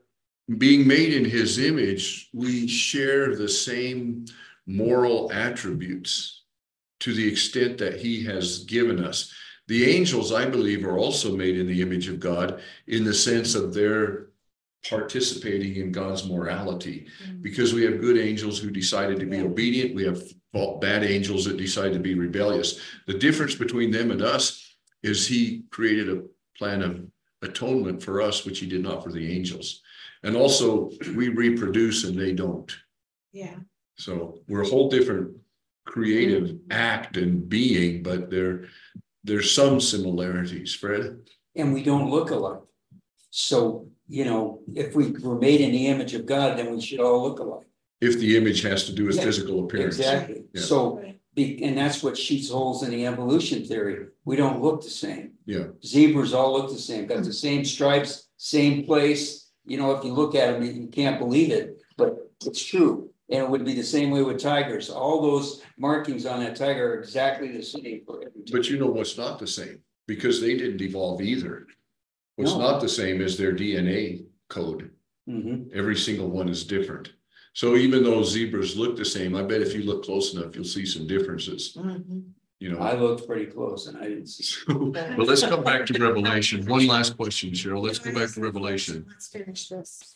S1: being made in his image, we share the same moral attributes to the extent that he has given us. The angels, I believe, are also made in the image of God in the sense of their participating in God's morality, because we have good angels who decided to be obedient. We have bad angels that decide to be rebellious. The difference between them and us is he created a plan of atonement for us, which he did not for the angels. And also we reproduce and they don't.
S2: Yeah.
S1: So we're a whole different creative act and being, but there's some similarities, Fred.
S6: And we don't look alike. So, you know, if we were made in the image of God, then we should all look alike.
S1: If the image has to do with physical appearance.
S6: Exactly.
S1: Yeah.
S6: So, and that's what shoots holes in the evolution theory. We don't look the same.
S1: Yeah.
S6: Zebras all look the same, got the same stripes, same place. You know, if you look at them, you can't believe it, but it's true. And it would be the same way with tigers. All those markings on that tiger are exactly the same for every tiger.
S1: But you know what's not the same? Because they didn't evolve either. What's
S6: No.
S1: not the same is their DNA code.
S6: Mm-hmm.
S1: Every single one is different. So even though zebras look the same, I bet if you look close enough, you'll see some differences. You know.
S6: I looked pretty close and I didn't see.
S1: But let's come back to Revelation. One last question, Cheryl. Let's go back to Revelation.
S2: Let's finish this.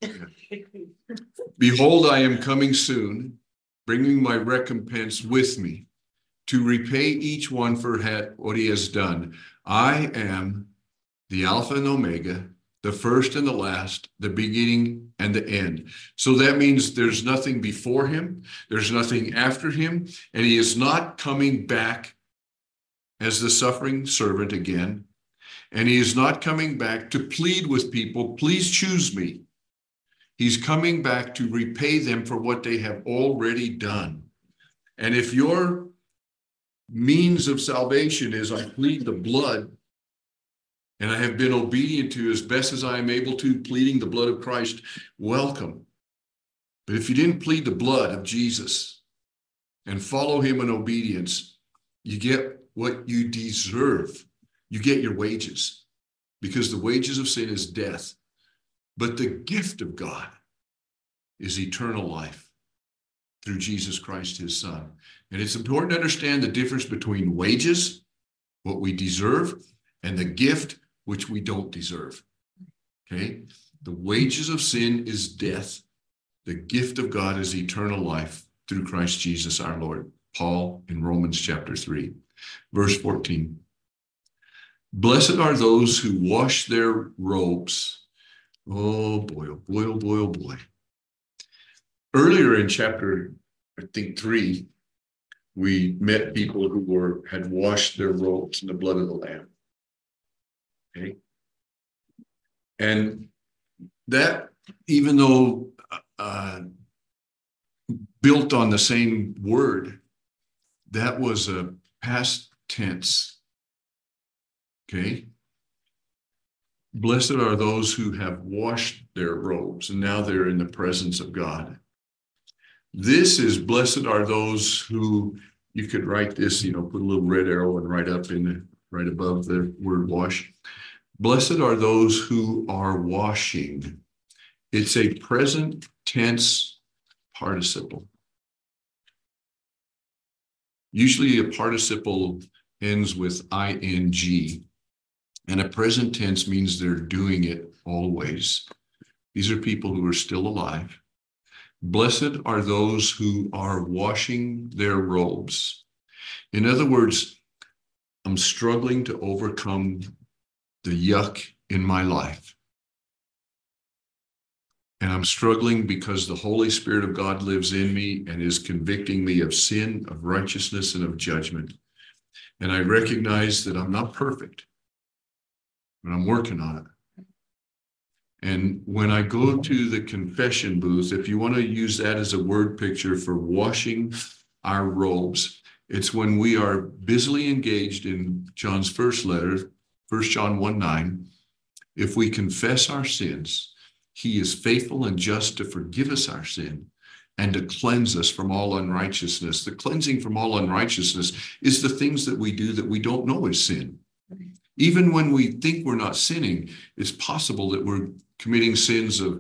S1: Behold, I am coming soon, bringing my recompense with me to repay each one for what he has done. I am the Alpha and Omega, the first and the last, the beginning and the end. So that means there's nothing before him, there's nothing after him, and he is not coming back as the suffering servant again. And he is not coming back to plead with people, please choose me. He's coming back to repay them for what they have already done. And if your means of salvation is I plead the blood, and I have been obedient to as best as I am able to, pleading the blood of Christ, welcome. But if you didn't plead the blood of Jesus and follow him in obedience, you get what you deserve. You get your wages, because the wages of sin is death. But the gift of God is eternal life through Jesus Christ, his son. And it's important to understand the difference between wages, what we deserve, and the gift, which we don't deserve. Okay? The wages of sin is death. The gift of God is eternal life through Christ Jesus our Lord. Paul in Romans chapter 3, verse 14. Blessed are those who wash their robes. Oh boy, oh boy, oh boy, oh boy. Earlier in chapter, I think 3, we met people who had washed their robes in the blood of the Lamb. Okay. And that, even though built on the same word, that was a past tense. Okay. Blessed are those who have washed their robes, and now they're in the presence of God. This is blessed are those who, you could write this, you know, put a little red arrow and right above the word wash. Blessed are those who are washing. It's a present tense participle. Usually a participle ends with ing, and a present tense means they're doing it always. These are people who are still alive. Blessed are those who are washing their robes. In other words, I'm struggling to overcome the yuck in my life. And I'm struggling because the Holy Spirit of God lives in me and is convicting me of sin, of righteousness, and of judgment. And I recognize that I'm not perfect, but I'm working on it. And when I go to the confession booth, if you want to use that as a word picture for washing our robes, it's when we are busily engaged in John's first letter, 1 John 1:9. If we confess our sins, he is faithful and just to forgive us our sin and to cleanse us from all unrighteousness. The cleansing from all unrighteousness is the things that we do that we don't know is sin. Even when we think we're not sinning, it's possible that we're committing sins of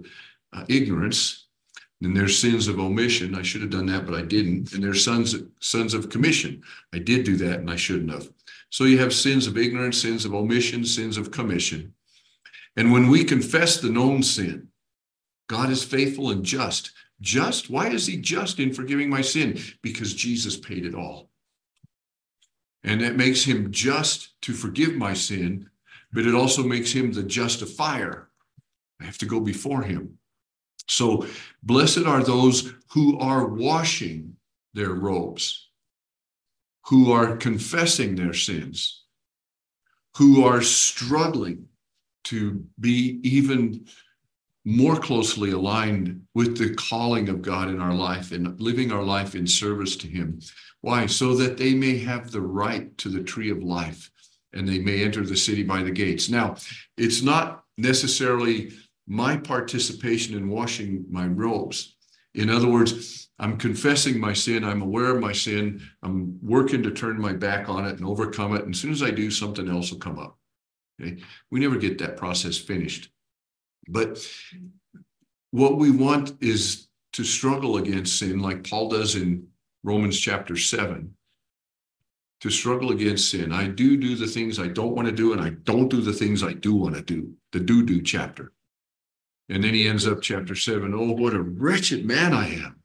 S1: ignorance. And there's sins of omission. I should have done that, but I didn't. And there's sons of commission. I did do that and I shouldn't have. So you have sins of ignorance, sins of omission, sins of commission. And when we confess the known sin, God is faithful and just. Just? Why is he just in forgiving my sin? Because Jesus paid it all. And that makes him just to forgive my sin, but it also makes him the justifier. I have to go before him. So blessed are those who are washing their robes, who are confessing their sins, who are struggling to be even more closely aligned with the calling of God in our life and living our life in service to him. Why? So that they may have the right to the tree of life and they may enter the city by the gates. Now, it's not necessarily my participation in washing my robes. In other words, I'm confessing my sin. I'm aware of my sin. I'm working to turn my back on it and overcome it. And as soon as I do, something else will come up. Okay? We never get that process finished. But what we want is to struggle against sin like Paul does in Romans chapter 7. To struggle against sin. I do the things I don't want to do, and I don't do the things I do want to do. The do chapter. And then he ends up chapter 7. Oh, what a wretched man I am.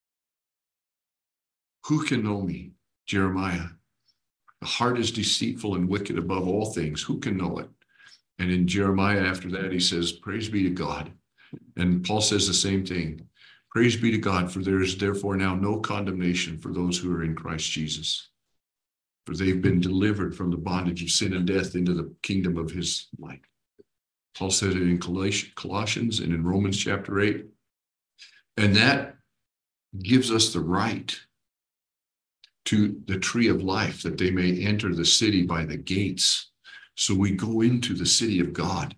S1: Who can know me? Jeremiah. The heart is deceitful and wicked above all things. Who can know it? And in Jeremiah after that, he says, praise be to God. And Paul says the same thing. Praise be to God, for there is therefore now no condemnation for those who are in Christ Jesus. For they've been delivered from the bondage of sin and death into the kingdom of his light. Paul said it in Colossians and in Romans chapter 8. And that gives us the right to the tree of life, that they may enter the city by the gates. So we go into the city of God,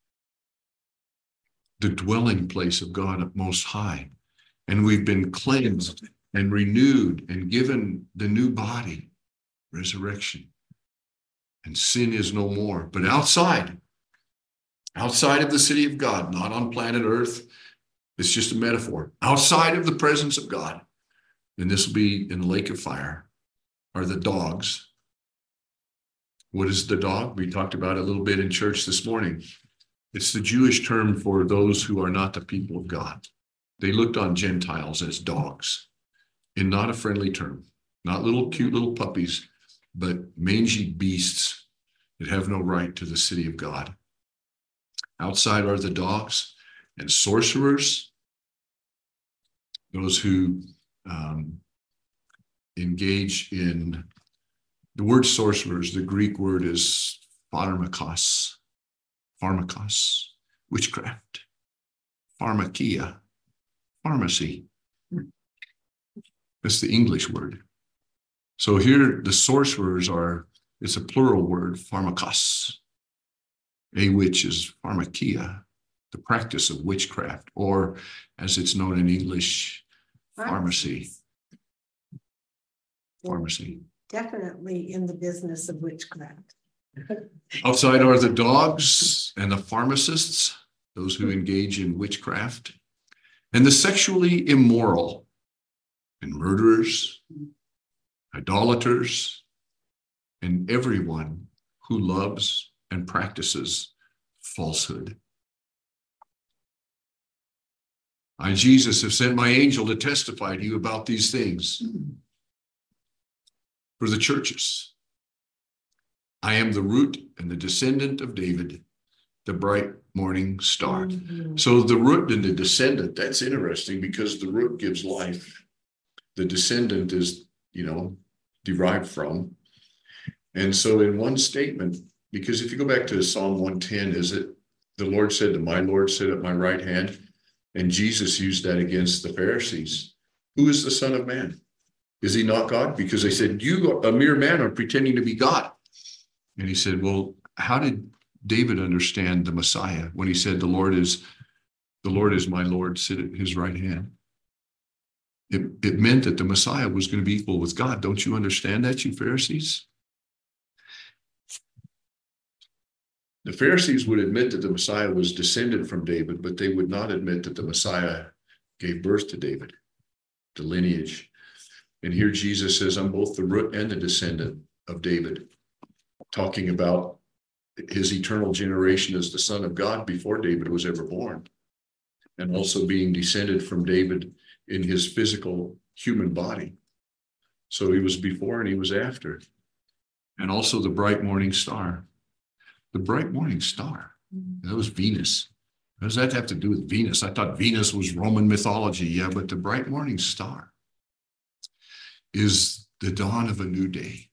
S1: the dwelling place of God Most High. And we've been cleansed and renewed and given the new body, resurrection. And sin is no more. But outside of the city of God, not on planet Earth, it's just a metaphor. Outside of the presence of God, and this will be in the lake of fire, are the dogs. What is the dog? We talked about it a little bit in church this morning. It's the Jewish term for those who are not the people of God. They looked on Gentiles as dogs, and not a friendly term, not little cute little puppies, but mangy beasts that have no right to the city of God. Outside are the dogs and sorcerers, those who engage in the word sorcerers. The Greek word is pharmakos, witchcraft, pharmakia, pharmacy. That's the English word. So here the sorcerers it's a plural word, pharmakos. A witch is pharmakia, the practice of witchcraft, or as it's known in English, pharmacy. Pharmacy.
S2: Definitely in the business of witchcraft.
S1: Outside are the dogs and the pharmacists, those who engage in witchcraft, and the sexually immoral, and murderers, idolaters, and everyone who loves and practices falsehood. I, Jesus, have sent my angel to testify to you about these things for the churches. I am the root and the descendant of David, the bright morning star. Mm-hmm. So the root and the descendant, that's interesting because the root gives life. The descendant is, derived from. And so in one statement, because if you go back to Psalm 110, is it the Lord said to my Lord, sit at my right hand? And Jesus used that against the Pharisees. Who is the Son of Man? Is he not God? Because they said, you, a mere man, are pretending to be God. And he said, well, how did David understand the Messiah when he said, the Lord is my Lord, sit at his right hand? It meant that the Messiah was going to be equal with God. Don't you understand that, you Pharisees? The Pharisees would admit that the Messiah was descended from David, but they would not admit that the Messiah gave birth to David, the lineage. And here Jesus says, I'm both the root and the descendant of David, talking about his eternal generation as the Son of God before David was ever born, and also being descended from David in his physical human body. So he was before and he was after. And also the bright morning star. The bright morning star. That was Venus. What does that have to do with Venus? I thought Venus was Roman mythology. Yeah, but the bright morning star is the dawn of a new day.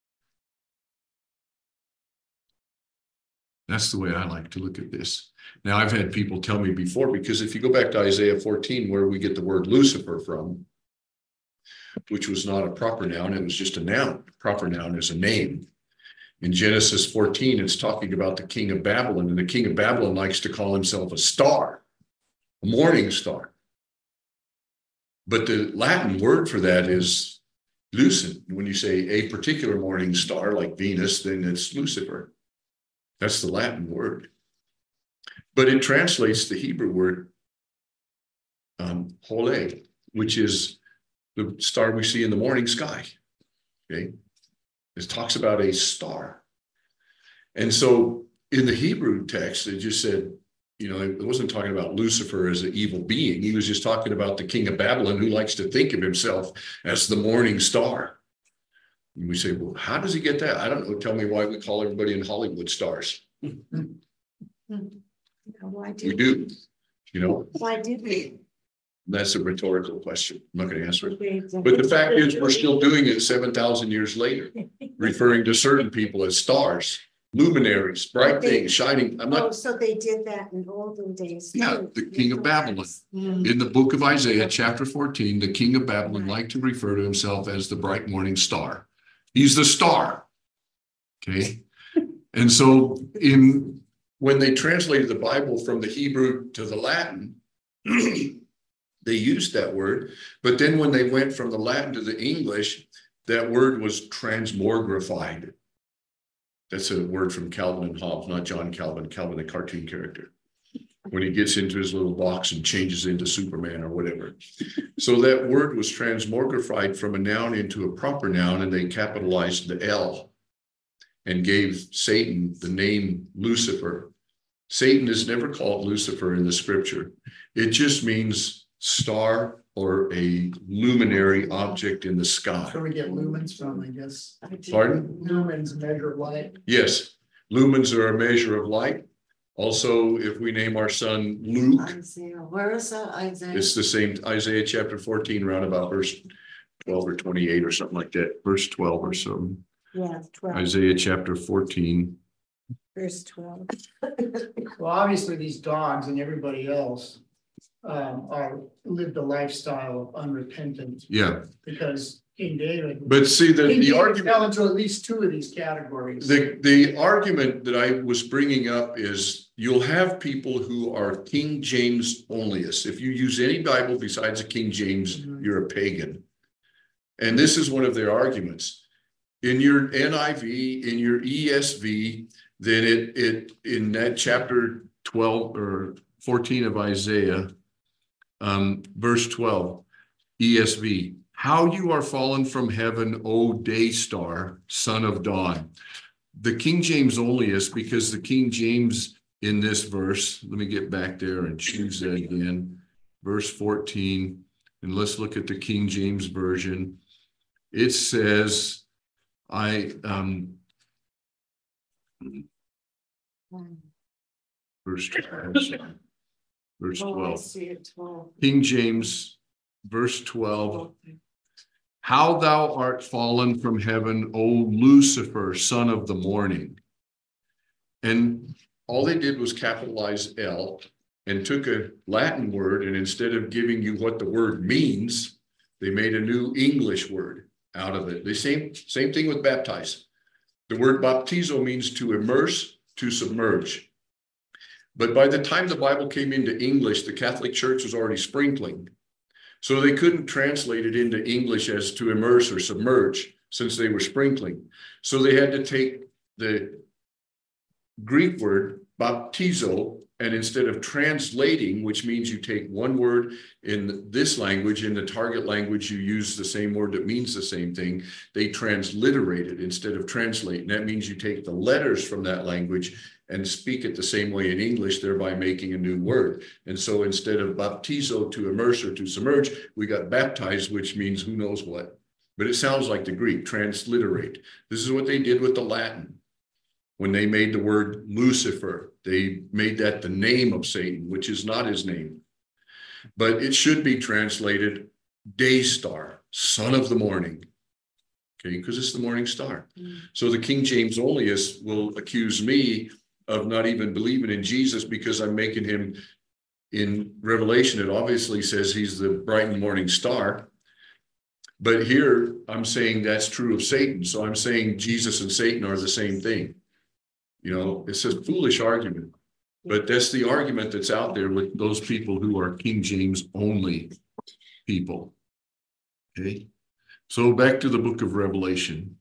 S1: That's the way I like to look at this. Now, I've had people tell me before, because if you go back to Isaiah 14, where we get the word Lucifer from, which was not a proper noun, it was just a noun. Proper noun is a name. In Genesis 14, it's talking about the king of Babylon, and the king of Babylon likes to call himself a star, a morning star. But the Latin word for that is lucent. When you say a particular morning star, like Venus, then it's Lucifer. That's the Latin word. But it translates the Hebrew word hole, which is the star we see in the morning sky. Okay, it talks about a star. And so in the Hebrew text, it just said, you know, it wasn't talking about Lucifer as an evil being. He was just talking about the king of Babylon, who likes to think of himself as the morning star. And we say, well, how does he get that? I don't know. Tell me why we call everybody in Hollywood stars.
S2: Why
S1: We do, you know.
S2: Why did we?
S1: That's a rhetorical question. I'm not going to answer it. But the fact is, we're still doing it 7,000 years later, referring to certain people as stars, luminaries, bright things, shining. I'm
S2: Oh,
S1: not.
S2: so they did that in olden days.
S1: Yeah,
S2: too.
S1: the king of Babylon. In the book of Isaiah, chapter 14, the king of Babylon liked to refer to himself as the bright morning star. He's the star. Okay. And so when they translated the Bible from the Hebrew to the Latin, they used that word. But then when they went from the Latin to the English, that word was transmogrified. That's a word from Calvin and Hobbes, not John Calvin, Calvin, the cartoon character. When he gets into his little box and changes into Superman or whatever. So that word was transmogrified from a noun into a proper noun, and they capitalized the L and gave Satan the name Lucifer. Satan is never called Lucifer in the scripture. It just means star or a luminary object in the sky.
S4: So we get lumens from, I guess.
S1: Pardon?
S4: Lumens measure light.
S1: Yes, lumens are a measure of light. Also, if we name our son Luke,
S7: Isaiah, where is that, Isaiah?
S1: it's the same, Isaiah chapter 14, round about verse 12 or 28 or something like that, verse 12 or something.
S2: Yeah, 12,
S1: Isaiah chapter 14.
S2: verse 12.
S4: Well, obviously these dogs and everybody else lived a lifestyle of unrepentant,
S1: Yeah,
S4: because King David.
S1: but see
S4: King
S1: the
S4: David
S1: argument.
S4: fell into at least two of these categories.
S1: The argument that I was bringing up is you'll have people who are King James onlyists. If you use any Bible besides the King James, you're a pagan. And this is one of their arguments. In your NIV, in your ESV, then it in that chapter 12 or 14 of Isaiah, verse 12, ESV. How you are fallen from heaven, O day star, son of dawn. The King James only is because the King James in this verse, let me get back there and choose that again, verse 14, and let's look at the King James Version. It says, verse 12, verse 12. King James, verse 12. How thou art fallen from heaven, O Lucifer, son of the morning. And all they did was capitalize L and took a Latin word, and instead of giving you what the word means, they made a new English word out of it. The same thing with baptize. The word baptizo means to immerse, to submerge. But by the time the Bible came into English, the Catholic Church was already sprinkling. So they couldn't translate it into English as to immerse or submerge, since they were sprinkling. So they had to take the Greek word, baptizo, and instead of translating, which means you take one word in this language, in the target language, you use the same word that means the same thing. They transliterate it instead of translate. And that means you take the letters from that language and speak it the same way in English, thereby making a new word. And so instead of baptizo, to immerse or to submerge, we got baptized, which means who knows what. But it sounds like the Greek, transliterate. This is what they did with the Latin. When they made the word Lucifer, they made that the name of Satan, which is not his name. But it should be translated day star, son of the morning. Okay, because it's the morning star. So the King James onlyists will accuse me of not even believing in Jesus because I'm making him, in Revelation, it obviously says he's the bright and morning star. But here I'm saying that's true of Satan. So I'm saying Jesus and Satan are the same thing. You know, it's a foolish argument, but that's the argument that's out there with those people who are King James only people. Okay, so back to the book of Revelation.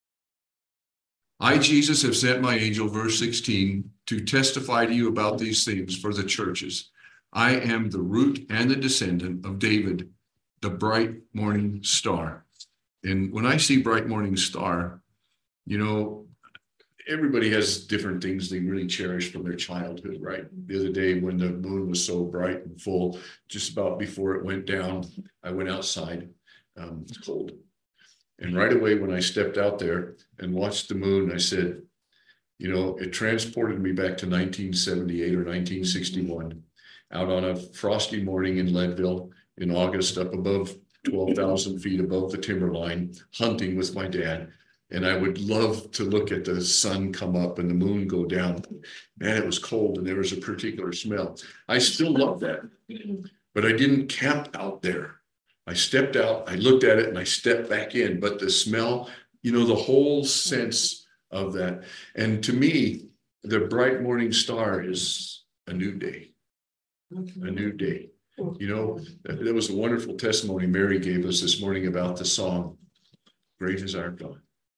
S1: I, Jesus, have sent my angel, verse 16, to testify to you about these things for the churches. I am the root and the descendant of David, the bright morning star. And when I see bright morning star, you know, everybody has different things they really cherish from their childhood, right? The other day when the moon was so bright and full, just about before it went down, I went outside. It's cold. And right away when I stepped out there and watched the moon, I said, you know, it transported me back to 1978 or 1961, out on a frosty morning in Leadville in August, up above 12,000 feet above the timberline, hunting with my dad. And I would love to look at the sun come up and the moon go down. Man, it was cold and there was a particular smell. I still love that, but I didn't camp out there. I stepped out, I looked at it, and I stepped back in. But the smell, you know, the whole sense of that. And to me, the bright morning star is a new day, a new day. You know, that was a wonderful testimony Mary gave us this morning about the song, Great is Our God.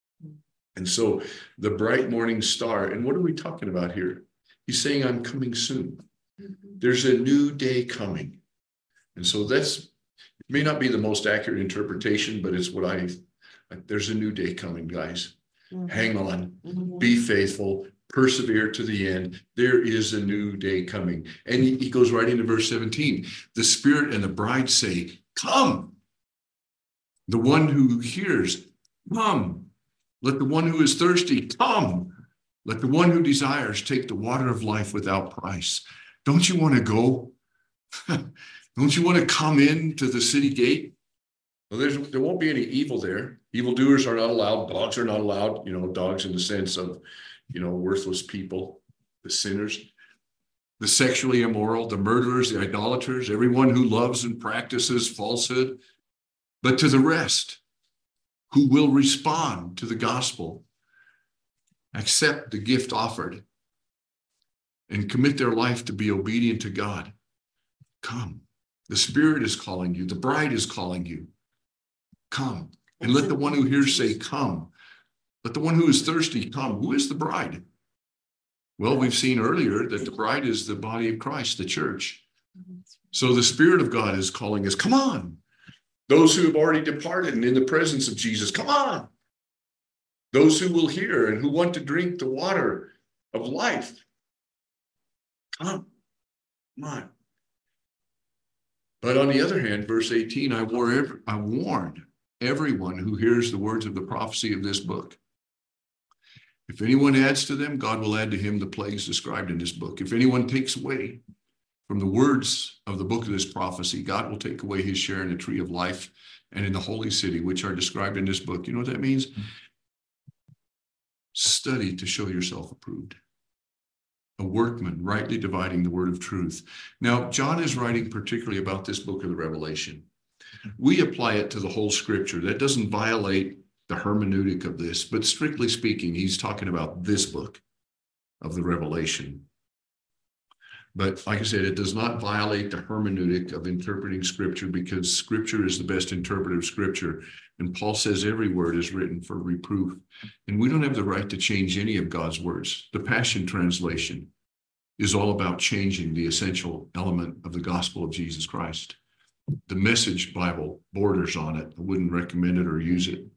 S1: And so the bright morning star, and what are we talking about here? He's saying, I'm coming soon. There's a new day coming. And so that's, it may not be the most accurate interpretation, but it's what there's a new day coming, guys. Hang on, be faithful, persevere to the end. There is a new day coming. And he goes right into verse 17. The Spirit and the bride say, come. The one who hears, come. Let the one who is thirsty come. Let the one who desires take the water of life without price. Don't you want to go? Don't you want to come into the city gate? Well, there won't be any evil there. Evildoers are not allowed. Dogs are not allowed. You know, dogs in the sense of, you know, worthless people, the sinners, the sexually immoral, the murderers, the idolaters, everyone who loves and practices falsehood. But to the rest, who will respond to the gospel, accept the gift offered, and commit their life to be obedient to God. Come. The Spirit is calling you. The bride is calling you. Come. And let the one who hears say, come. Let the one who is thirsty come. Who is the bride? Well, we've seen earlier that the bride is the body of Christ, the church. So the Spirit of God is calling us, come on. Those who have already departed and in the presence of Jesus, come on. Those who will hear and who want to drink the water of life, come on. But on the other hand, verse 18, I warned everyone who hears the words of the prophecy of this book. If anyone adds to them, God will add to him the plagues described in this book. If anyone takes away from the words of the book of this prophecy, God will take away his share in the tree of life and in the holy city, which are described in this book. You know what that means? Study to show yourself approved. A workman, rightly dividing the word of truth. Now, John is writing particularly about this book of the Revelation. We apply it to the whole scripture. That doesn't violate the hermeneutic of this, but strictly speaking, he's talking about this book of the Revelation. But like I said, it does not violate the hermeneutic of interpreting scripture, because scripture is the best interpreter of scripture. And Paul says every word is written for reproof. And we don't have the right to change any of God's words. The Passion Translation is all about changing the essential element of the gospel of Jesus Christ. The Message Bible borders on it. I wouldn't recommend it or use it.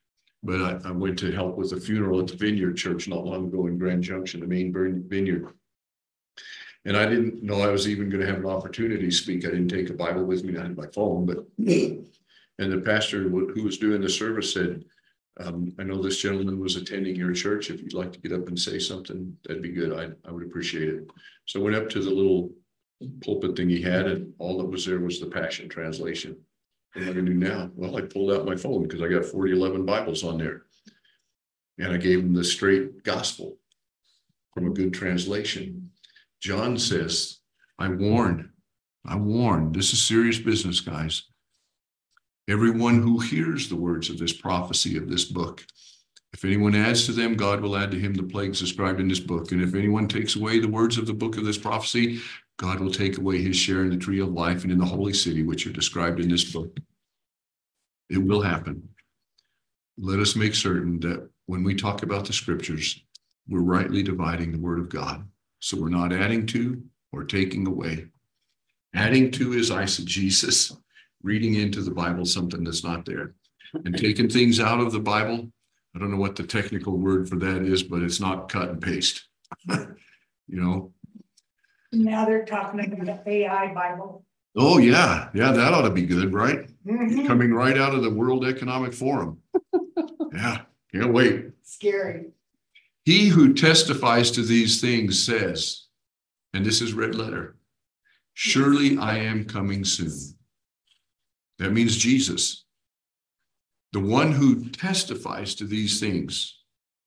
S1: But I went to help with a funeral at the Vineyard Church not long ago in Grand Junction, the main Vineyard. And I didn't know I was even going to have an opportunity to speak. I didn't take a Bible with me. I had my phone, but and the pastor who was doing the service said, I know this gentleman was attending your church. If you'd like to get up and say something, that'd be good. I would appreciate it. So I went up to the little pulpit thing he had, and all that was there was the Passion Translation. And what do I do now? Well, I pulled out my phone because I got 11 Bibles on there. And I gave him the straight gospel from a good translation. John says, I warn, this is serious business, guys. Everyone who hears the words of this prophecy of this book, if anyone adds to them, God will add to him the plagues described in this book. And if anyone takes away the words of the book of this prophecy, God will take away his share in the tree of life and in the holy city, which are described in this book. It will happen. Let us make certain that when we talk about the scriptures, we're rightly dividing the word of God. So we're not adding to or taking away. Adding to is eisegesis, reading into the Bible something that's not there. And taking things out of the Bible, I don't know what the technical word for that is, but it's not cut and paste. You know?
S3: Now they're talking about the AI Bible.
S1: Oh, yeah. Yeah, that ought to be good, right? Coming right out of the World Economic Forum. Yeah, can't wait.
S3: Scary.
S1: He who testifies to these things says, and this is red letter, surely I am coming soon. That means Jesus. The one who testifies to these things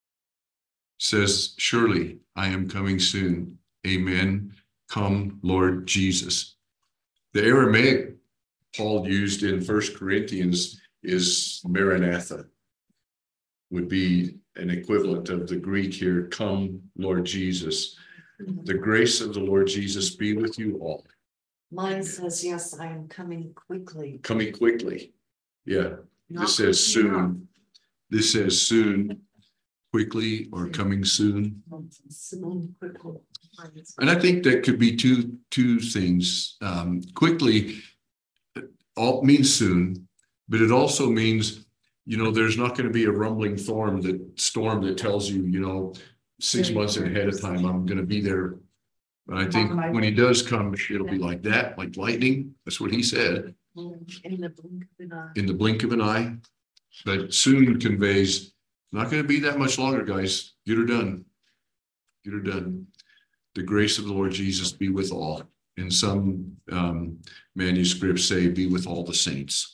S1: says, surely I am coming soon. Amen. Come, Lord Jesus. The Aramaic Paul used in 1 Corinthians is Maranatha, would be an equivalent of the Greek here, come, Lord Jesus. The grace of the Lord Jesus be with you all.
S7: Mine says, yes, I am coming quickly.
S1: Coming quickly. Yeah. This says soon. This says soon, quickly, or coming soon.
S7: Soon, quickly.
S1: And I think that could be two things. Quickly all means soon, but it also means, you know, there's not going to be a rumbling storm that tells you, you know, 6 months ahead of time, I'm going to be there. But I think when he does come, it'll be like that, like lightning. That's what he said.
S7: In the blink of an eye.
S1: In the blink of an eye. But soon conveys, not going to be that much longer, guys. Get her done. Get her done. The grace of the Lord Jesus be with all. And some manuscripts say, be with all the saints.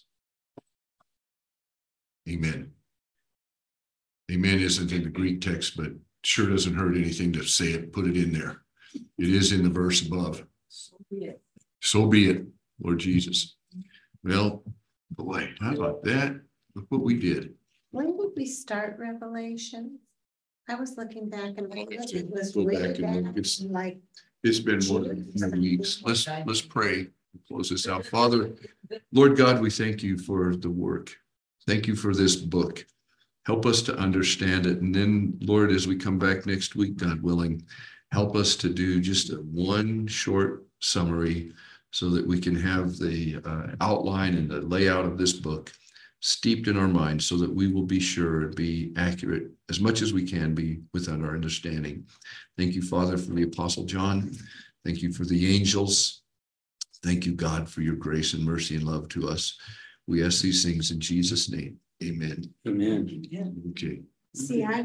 S1: Amen. Amen isn't in the Greek text, but sure doesn't hurt anything to say it, put it in there. It is in the verse above.
S7: So be it.
S1: So be it, Lord Jesus. Well, boy, how about that? Look what we did.
S2: When did we start Revelation? I was looking back and it was
S1: Go
S2: way
S1: back and look.
S2: back,
S1: It's
S2: like
S1: been more than 3 weeks. Let's pray. Close this out. Father, Lord God, we thank you for the work. Thank you for this book. Help us to understand it. And then, Lord, as we come back next week, God willing, help us to do just one short summary so that we can have the outline and the layout of this book steeped in our minds so that we will be sure and be accurate as much as we can be within our understanding. Thank you, Father, for the Apostle John. Thank you for the angels. Thank you, God, for your grace and mercy and love to us. We ask these things in Jesus' name. Amen.
S6: Amen.
S1: Okay.
S2: see, I